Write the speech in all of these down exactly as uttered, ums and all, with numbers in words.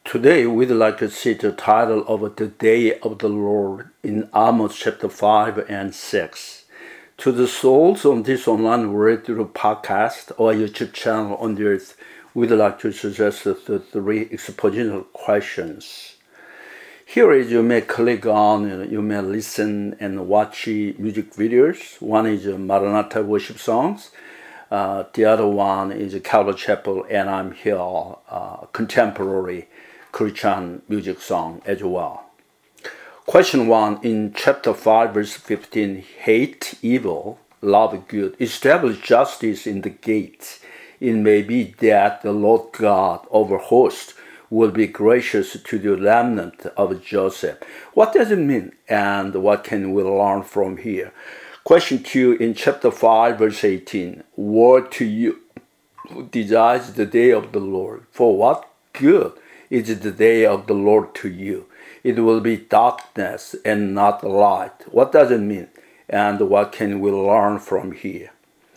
Today, we'd like to see the title of the Day of the Lord in Amos chapter five and six. To the souls on this online radio podcast or YouTube channel on the earth, we'd like to suggest the three expositional questions. Here is you may click on, you may listen and watch music videos. One is Maranatha worship songs. Uh, the other one is Calvary Chapel and I'm Here, uh, contemporary Christian music song as well. Question one in chapter five, verse fifteen, hate evil, love good, establish justice in the gates. It may be that the Lord God of hosts will be gracious to the remnant of Joseph. What does it mean and what can we learn from here? Question two in chapter five, verse eighteen, woe to you who desires the day of the Lord. For what good is the day of the Lord to you? It will be darkness and not light. What does it mean? And what can we learn from here?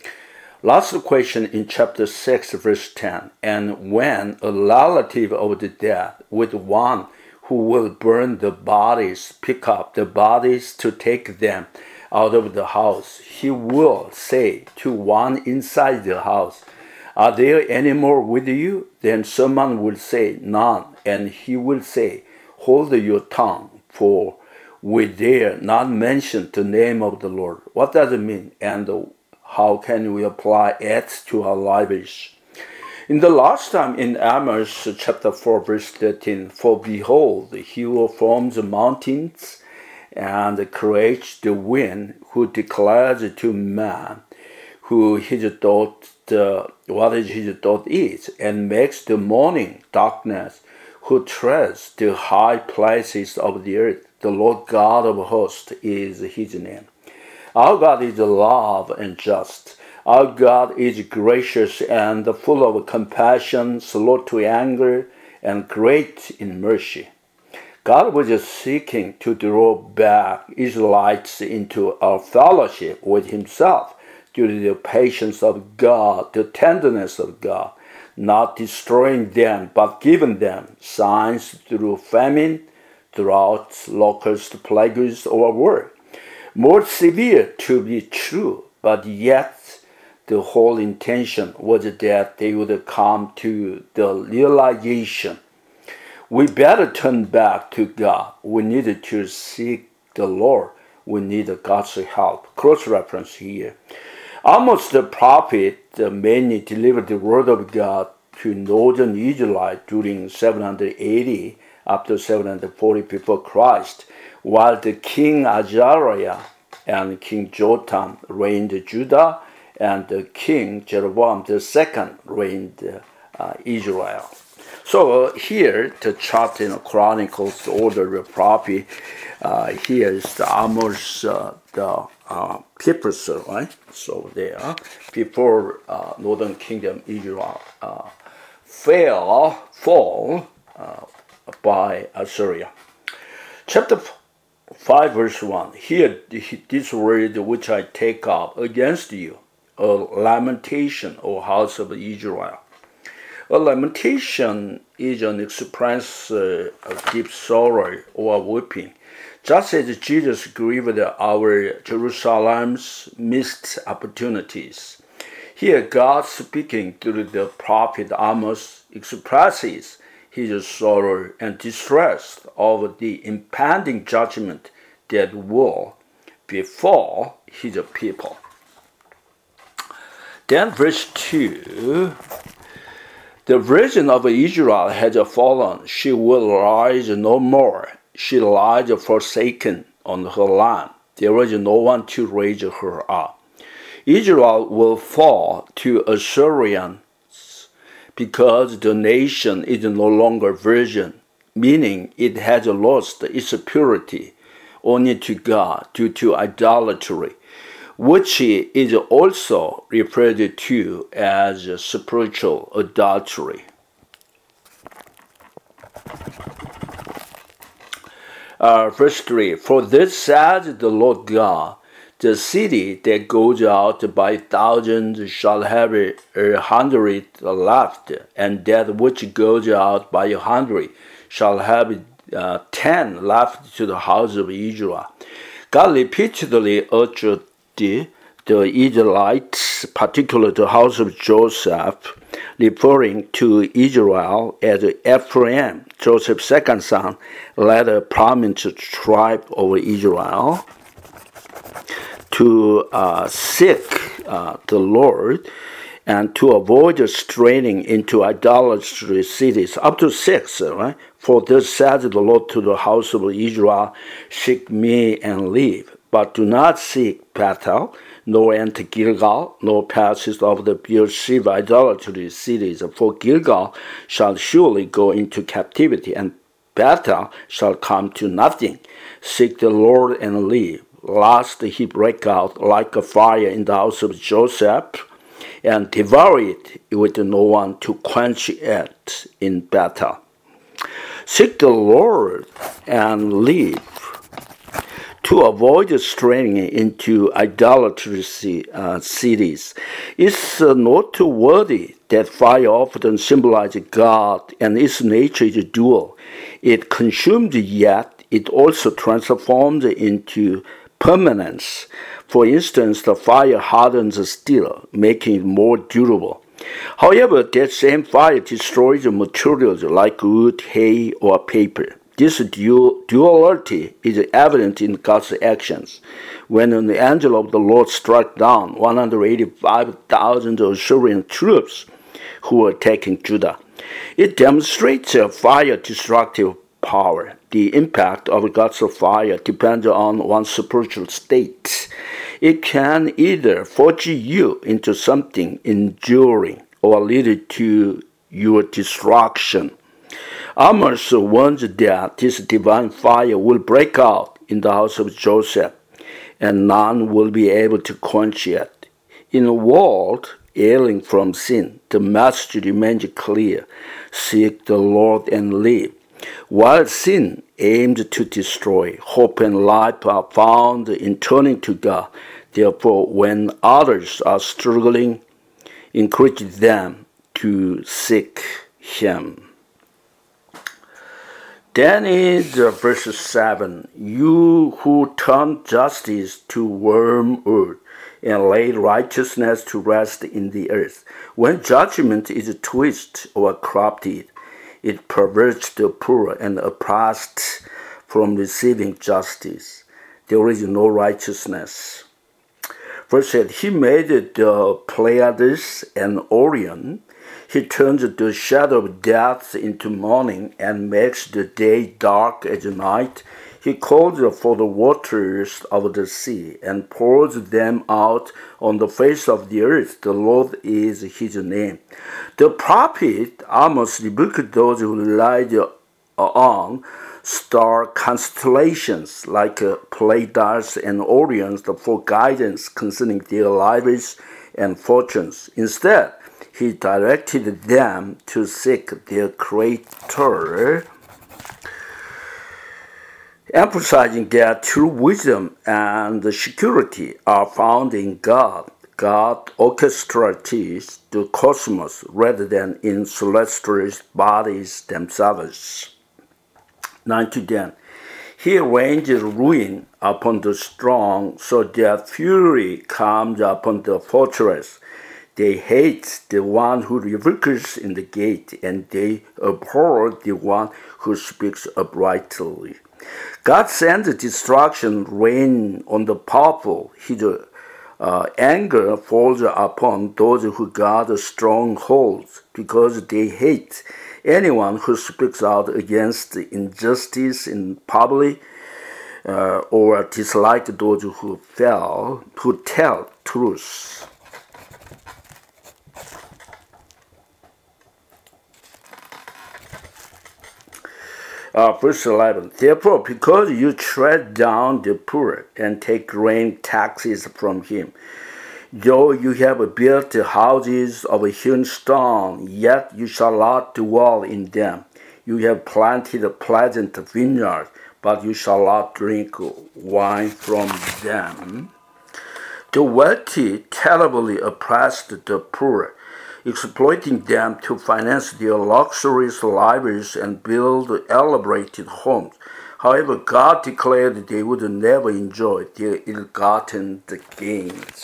Last question in chapter six, verse ten. And when a relative of the dead with one who will burn the bodies, pick up the bodies to take them out of the house, he will say to one inside the house, are there any more with you? Then someone will say, none. And he will say, hold your tongue, for we dare not mention the name of the Lord. What does it mean? And how can we apply it to our lives? In the last time in Amos chapter four, verse thirteen, for behold, he who forms the mountains and creates the wind, who declares to man who his thought, uh, what his thought is, and makes the morning darkness, who treads the high places of the earth. The Lord God of hosts is his name. Our God is love and just. Our God is gracious and full of compassion, slow to anger, and great in mercy. God was seeking to draw back Israelites into a fellowship with himself due to the patience of God, the tenderness of God, not destroying them, but giving them signs through famine, droughts, locust plagues, or war. More severe to be true, but yet the whole intention was that they would come to the realization, we better turn back to God. We needed to seek the Lord. We need God's help. Cross reference here. Amos the prophet mainly delivered the word of God to northern Israel during seven hundred eighty after seven hundred forty before Christ, while the king Azariah and King Jotham reigned Judah, and the king Jeroboam the second reigned uh, Israel. So uh, here the chart in Chronicles, the order of prophet. Uh, here is the Amos, uh, the uh, peoples, right? So there, before uh, Northern Kingdom Israel uh, fell, fall uh, by Assyria. Chapter five, verse one. Here, this word which I take up against you, a lamentation, O house of Israel. A lamentation is an expression uh, of deep sorrow or weeping, just as Jesus grieved our Jerusalem's missed opportunities. Here, God speaking through the prophet Amos expresses his sorrow and distress over the impending judgment that will befall his people. Then verse two, the virgin of Israel has fallen, she will rise no more. She lies forsaken on her land. There is no one to raise her up. Israel will fall to Assyrians because the nation is no longer virgin, meaning it has lost its purity only to God due to idolatry, which is also referred to as spiritual adultery. Uh, verse three, for this says the Lord God, the city that goes out by thousands shall have a hundred left, and that which goes out by a hundred shall have uh, ten left to the house of Israel. God repeatedly urged the, the Israelites, particularly the house of Joseph, referring to Israel as Ephraim, Joseph's second son, led a prominent tribe over Israel, to uh, seek uh, the Lord and to avoid straying into idolatry cities, up to six, right? For thus says the Lord to the house of Israel, seek me and live, but do not seek Bethel, nor enter Gilgal, nor passes of the Beersheba idolatry cities, for Gilgal shall surely go into captivity, and Bethel shall come to nothing. Seek the Lord and live. Last he break out like a fire in the house of Joseph, and devour it with no one to quench it in Bethel. Seek the Lord and live. To avoid straying into idolatry uh, cities, it's uh, noteworthy that fire often symbolizes God, and its nature is dual. It consumed, yet it also transformed into permanence. For instance, the fire hardens steel, making it more durable. However, that same fire destroys materials like wood, hay, or paper. This dual, duality is evident in God's actions. When an angel of the Lord struck down one hundred eighty-five thousand Assyrian troops who were attacking Judah, it demonstrates a fire destructive power. The impact of God's fire depends on one's spiritual state. It can either forge you into something enduring or lead to your destruction. Amos warns that this divine fire will break out in the house of Joseph, and none will be able to quench it. In a world ailing from sin, the message remains clear: seek the Lord and live. While sin aims to destroy, hope and life are found in turning to God. Therefore, when others are struggling, encourage them to seek Him. Then is uh, verse seven, you who turn justice to wormwood and lay righteousness to rest in the earth. When judgment is twisted or corrupted, it perverts the poor and oppressed from receiving justice. There is no righteousness. Verse eight, he made the Pleiades and Orion. He turns the shadow of death into morning and makes the day dark as night. He calls for the waters of the sea and pours them out on the face of the earth. The Lord is his name. The prophet Amos rebuked those who relied on star constellations like Pleiades and Orion for guidance concerning their lives and fortunes. Instead, he directed them to seek their Creator, emphasizing that true wisdom and security are found in God. God orchestrates the cosmos rather than in celestial bodies themselves. nine to ten. He arranges ruin upon the strong so that fury comes upon the fortress. They hate the one who revokes in the gate, and they abhor the one who speaks uprightly. God sends destruction rain on the powerful. His uh, anger falls upon those who guard strongholds, because they hate anyone who speaks out against injustice in public, uh, or dislike those who fail, who tell truth. Uh, verse eleven, therefore, because you tread down the poor and take grain taxes from him, though you have built houses of hewn stone, yet you shall not dwell in them. You have planted pleasant vineyards, but you shall not drink wine from them. The wealthy terribly oppressed the poor. exploiting them to finance their luxurious lives and build elaborated homes. However, God declared they would never enjoy their ill-gotten gains.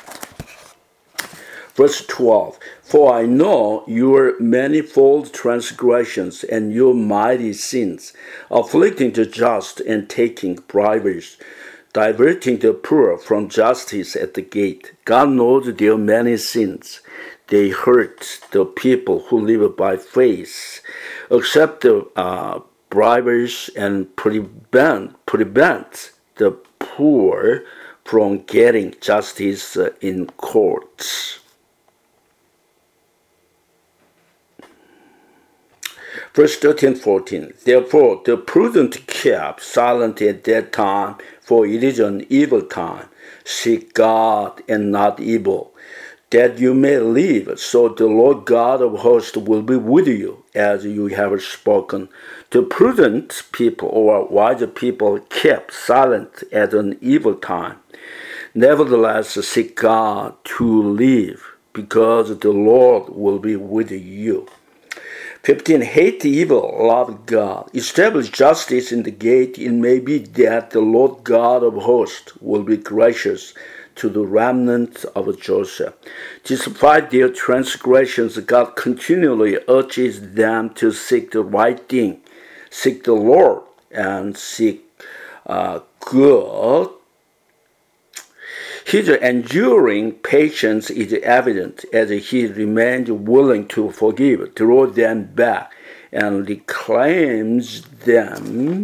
Verse twelve, For I know your manifold transgressions and your mighty sins, afflicting the just and taking bribes, diverting the poor from justice at the gate. God knows their many sins. They hurt the people who live by faith, accept the uh, bribes, and prevent, prevent the poor from getting justice in courts. Verse thirteen, fourteen. Therefore, the prudent kept silent at that time, for it is an evil time. Seek God and not evil, that you may live. So the Lord God of hosts will be with you, as you have spoken. The prudent people or wise people kept silent at an evil time. Nevertheless, seek God to live, because the Lord will be with you. fifteen. Hate evil, love God. Establish justice in the gate. It may be that the Lord God of hosts will be gracious to the remnant of Joseph. Despite their transgressions, God continually urges them to seek the right thing, seek the Lord, and seek uh, good. His enduring patience is evident as he remains willing to forgive, draw them back, and reclaims them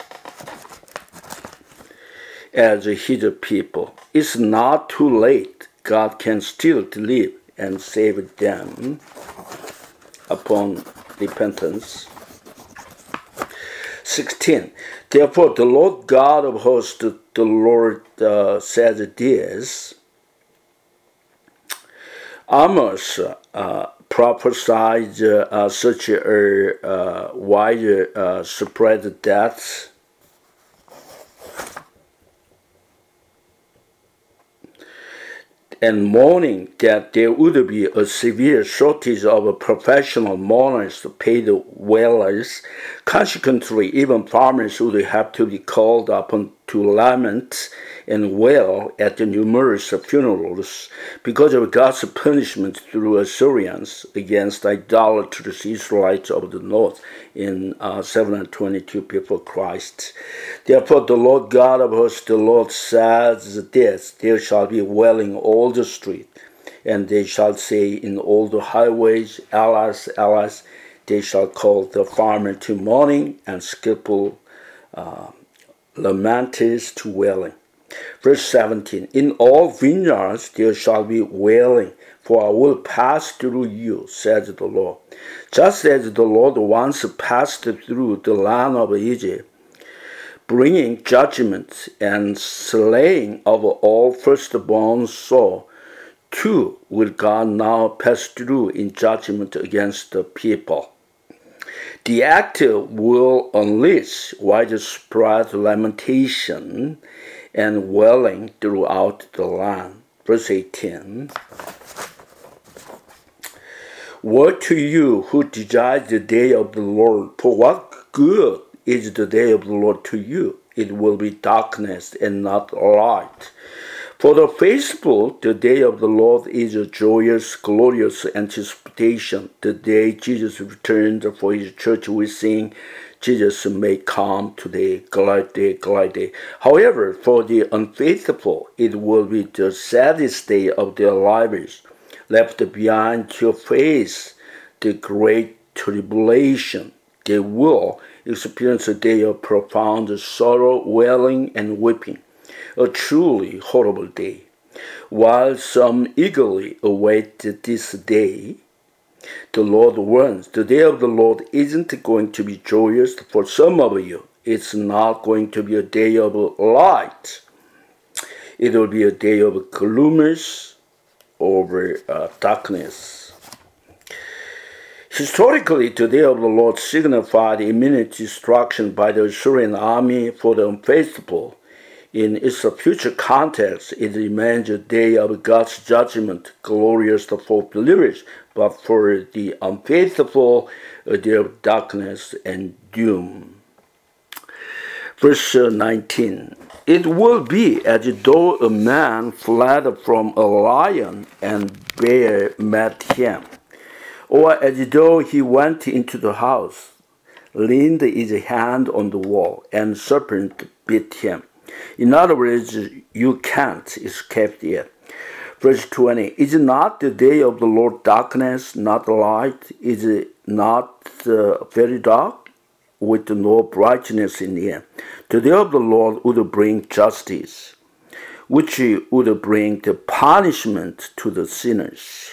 as his people. It's not too late. God can still deliver and save them upon repentance. sixteen. Therefore, the Lord God of hosts, the Lord uh, says this. Amos uh, prophesied uh, such a uh, wide uh, spread that and mourning that there would be a severe shortage of professional mourners, paid wailers. Consequently, even farmers would have to be called upon to lament and wail at the numerous funerals because of God's punishment through Assyrians against idolatrous Israelites of the north in uh, seven twenty-two before Christ. Therefore, the Lord God of hosts, the Lord says this, there shall be wailing all the street, and they shall say in all the highways, Alas, alas, they shall call the farmer to mourning and skillful uh, lamenters to wailing. Verse seventeen, in all vineyards there shall be wailing, for I will pass through you, says the Lord. Just as the Lord once passed through the land of Egypt, bringing judgment and slaying of all firstborn, so too will God now pass through in judgment against the people. The act will unleash widespread lamentation and wailing throughout the land. Verse eighteen. Woe to you who desire the day of the Lord, for what good is the day of the Lord to you? It will be darkness and not light. For the faithful, the day of the Lord is a joyous, glorious anticipation. The day Jesus returned for his church, we sing, Jesus may come today, glad day, glad day. However, for the unfaithful, it will be the saddest day of their lives, left behind to face the great tribulation. They will experience a day of profound sorrow, wailing, and weeping. A truly horrible day. While some eagerly await this day, the Lord warns, the day of the Lord isn't going to be joyous for some of you. It's not going to be a day of light. It will be a day of gloominess over uh, darkness. Historically, the day of the Lord signified imminent destruction by the Assyrian army for the unfaithful. In its future context, it remains a day of God's judgment, glorious for believers, but for the unfaithful, a day of darkness and doom. Verse nineteen. It will be as though a man fled from a lion and bear met him, or as though he went into the house, leaned his hand on the wall, and serpent bit him. In other words, you can't escape it. Verse twenty, is not the day of the Lord darkness, not light? Is it not uh, very dark, with no brightness in it? The day of the Lord would bring justice, which would bring the punishment to the sinners.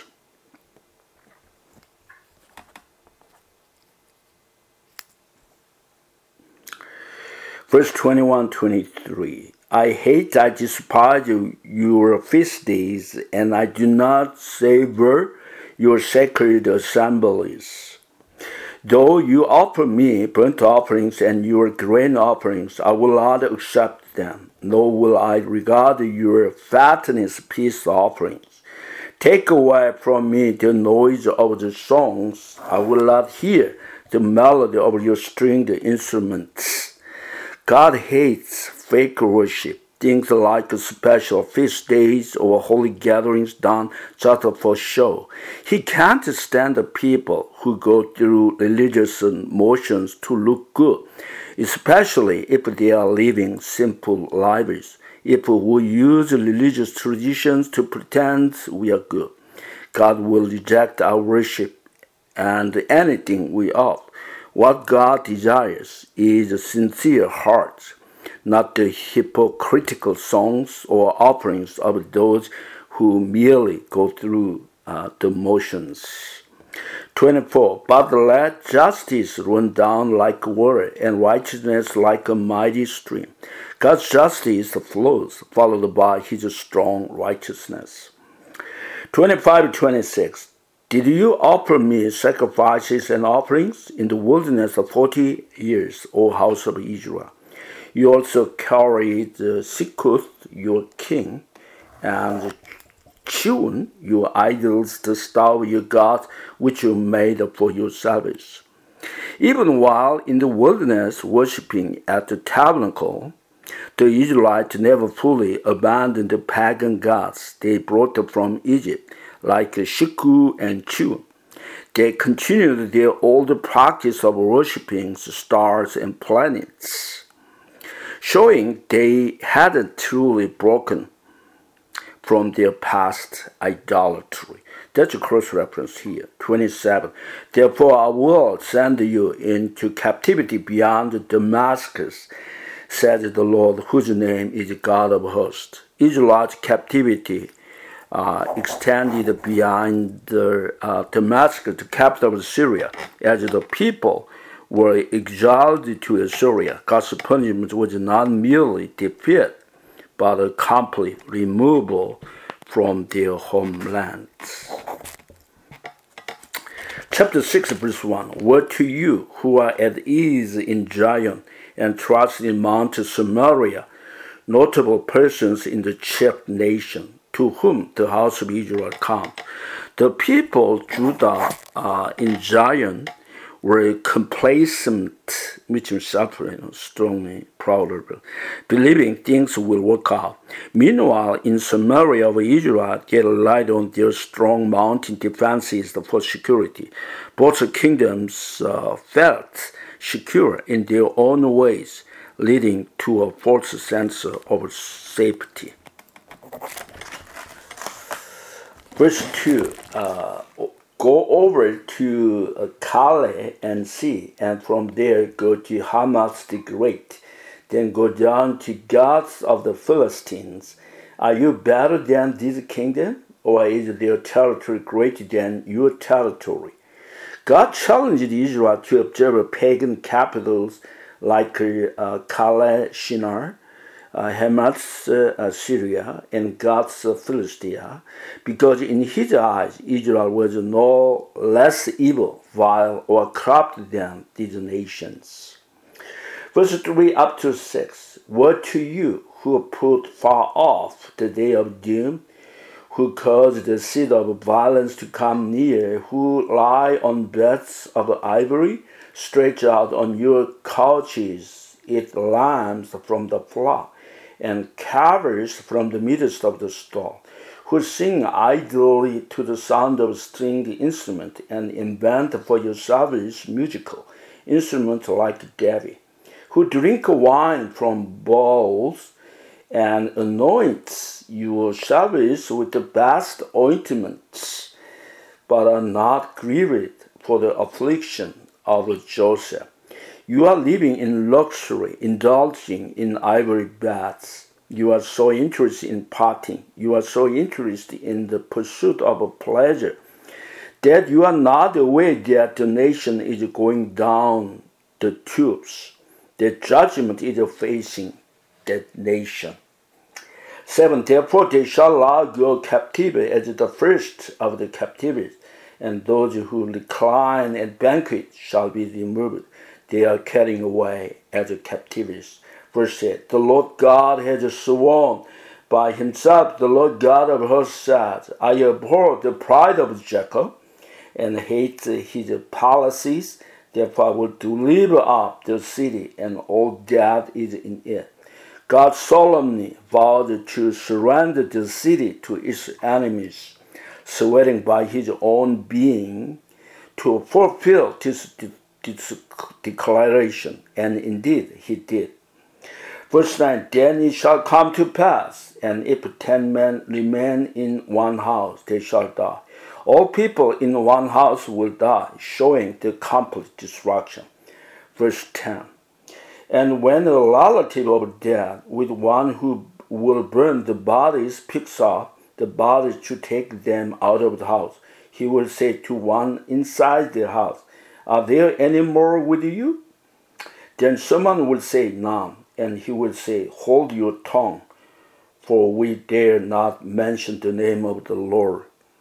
Verse twenty-one, twenty-three. I hate, I despise your feast days, and I do not savor your sacred assemblies. Though you offer me burnt offerings and your grain offerings, I will not accept them, nor will I regard your fatness peace offerings. Take away from me the noise of the songs. I will not hear the melody of your stringed instruments. God hates fake worship, things like special feast days or holy gatherings done just for show. He can't stand the people who go through religious motions to look good, especially if they are living simple lives. If we use religious traditions to pretend we are good, God will reject our worship and anything we offer. What God desires is a sincere heart, not the hypocritical songs or offerings of those who merely go through uh, the motions. twenty-four. But let justice run down like water and righteousness like a mighty stream. God's justice flows, followed by his strong righteousness. twenty-five to twenty-six. Did you offer me sacrifices and offerings in the wilderness of forty years, O house of Israel? You also carried Sikkuth, your king, and Chun, your idols, the staff you got, which you made for your service. Even while in the wilderness worshipping at the tabernacle, the Israelites never fully abandoned the pagan gods they brought from Egypt, like Shikku and Chun. They continued their old practice of worshipping stars and planets, showing they hadn't truly broken from their past idolatry. That's a cross reference here. twenty-seven. Therefore I will send you into captivity beyond Damascus, said the Lord, whose name is God of hosts. Israel's captivity uh, extended beyond the, uh, Damascus, the capital of Syria, as the people were exiled to Assyria. God's punishment was not merely defeat, but a complete removal from their homelands. Chapter six, verse one. Woe to you who are at ease in Zion and trust in Mount Samaria, notable persons in the chief nation, to whom the house of Israel comes. The people Judah uh, in Zion were complacent, which means suffering, strongly proud of it, believing things will work out. Meanwhile, in Samaria of Israel, they relied on their strong mountain defenses for security. Both kingdoms uh, felt secure in their own ways, leading to a false sense of safety. Verse two, uh, go over to uh, Calais and see, and from there go to Hamath the Great, then go down to Gath of the Philistines. Are you better than this kingdom, or is their territory greater than your territory? God challenged Israel to observe pagan capitals like uh, Calais, Shinar, uh, Hamath, uh, Syria, and Gath, uh, Philistia, because in his eyes Israel was no less evil, vile, or corrupt than these nations. Verse three up to six. Woe to you who put far off the day of doom, who cause the seat of violence to come near, who lie on beds of ivory, stretch out on your couches, eat lambs from the flock, and calves from the midst of the stall, who sing idly to the sound of stringed instrument, and invent for yourselves musical instruments like David, who drink wine from bowls, and anoints yourselves with the best ointments, but are not grieved for the affliction of Joseph. You are living in luxury, indulging in ivory beds. You are so interested in partying. You are so interested in the pursuit of pleasure that you are not aware that the nation is going down the tubes. The judgment is facing that nation. Seven, therefore they shall lodge your captivity as the first of the captivities, and those who recline at banquet shall be removed. They are carried away as captives. Verse eight, the Lord God has sworn by himself, the Lord God of hosts said, I abhor the pride of Jacob, and hate his palaces. Therefore I will deliver up the city, and all that is in it. God solemnly vowed to surrender the city to its enemies, swearing by his own being to fulfill this, this declaration, and indeed he did. Verse nine, then it shall come to pass, and if ten men remain in one house, they shall die. All people in one house will die, showing the complete destruction. Verse ten, and when a relative of death with one who will burn the bodies picks up the bodies to take them out of the house, he will say to one inside the house, are there any more with you? Then someone will say, none, and he will say, hold your tongue, for we dare not mention the name of the Lord.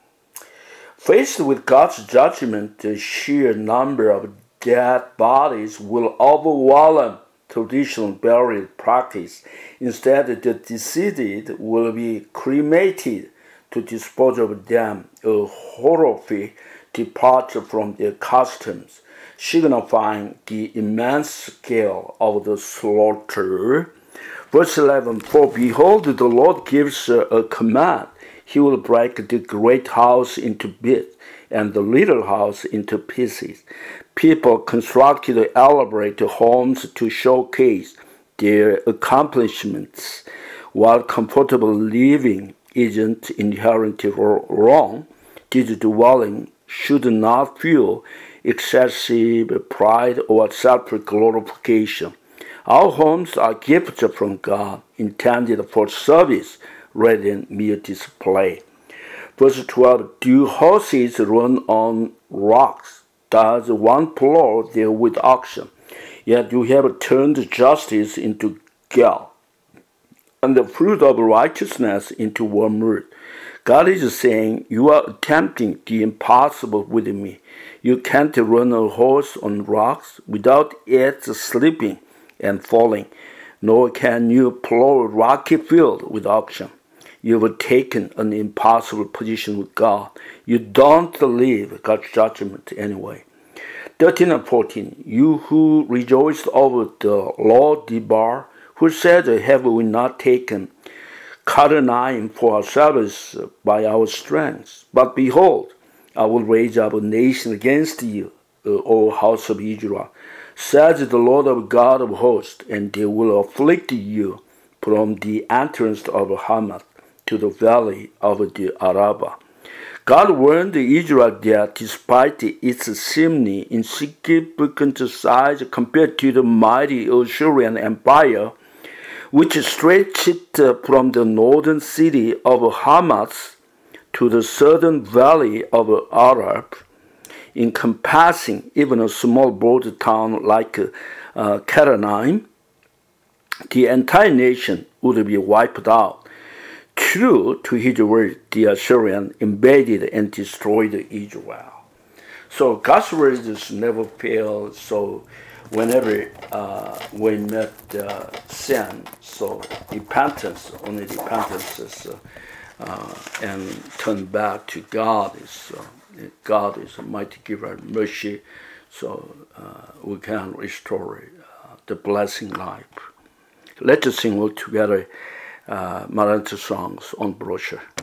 Faced with God's judgment, the sheer number of dead bodies will overwhelm traditional burial practice. Instead, the deceased will be cremated to dispose of them, a horrific departure from their customs, signifying the immense scale of the slaughter. Verse eleven, for behold, the Lord gives a command. He will break the great house into bits, and the little house into pieces. People constructed elaborate homes to showcase their accomplishments. While comfortable living isn't inherently wrong, this dwelling should not fuel excessive pride or self-glorification. Our homes are gifts from God, intended for service rather than mere display. Verse twelve, do horses run on rocks? Does one plow there with oxen? Yet you have turned justice into gall, and the fruit of righteousness into wormwood. God is saying, you are attempting the impossible with me. You can't run a horse on rocks without it slipping and falling, nor can you plow a rocky field with oxen. You have taken an impossible position with God. You don't leave God's judgment anyway. thirteen and fourteen, you who rejoiced over the Lord Debar, who said, have we not taken Carnaim for ourselves by our strength? But behold, I will raise up a nation against you, O house of Israel, says the Lord of God of hosts, and they will afflict you from the entrance of Hamath to the valley of the Arabah. God warned Israel that despite its seemingly insignificant size compared to the mighty Assyrian Empire, which stretched from the northern city of Hamath to the southern valley of Arab, encompassing even a small border town like uh, Carnaim, the entire nation would be wiped out. True to his word, the Assyrian invaded and destroyed Israel. So God's words never fail. So whenever uh, we met uh, sin, so repentance, only repentance is, uh, uh, and turn back to God is, uh, God is a mighty giver of mercy, so uh, we can restore uh, the blessing life. Let us sing all together uh, Maranatha songs on brochure.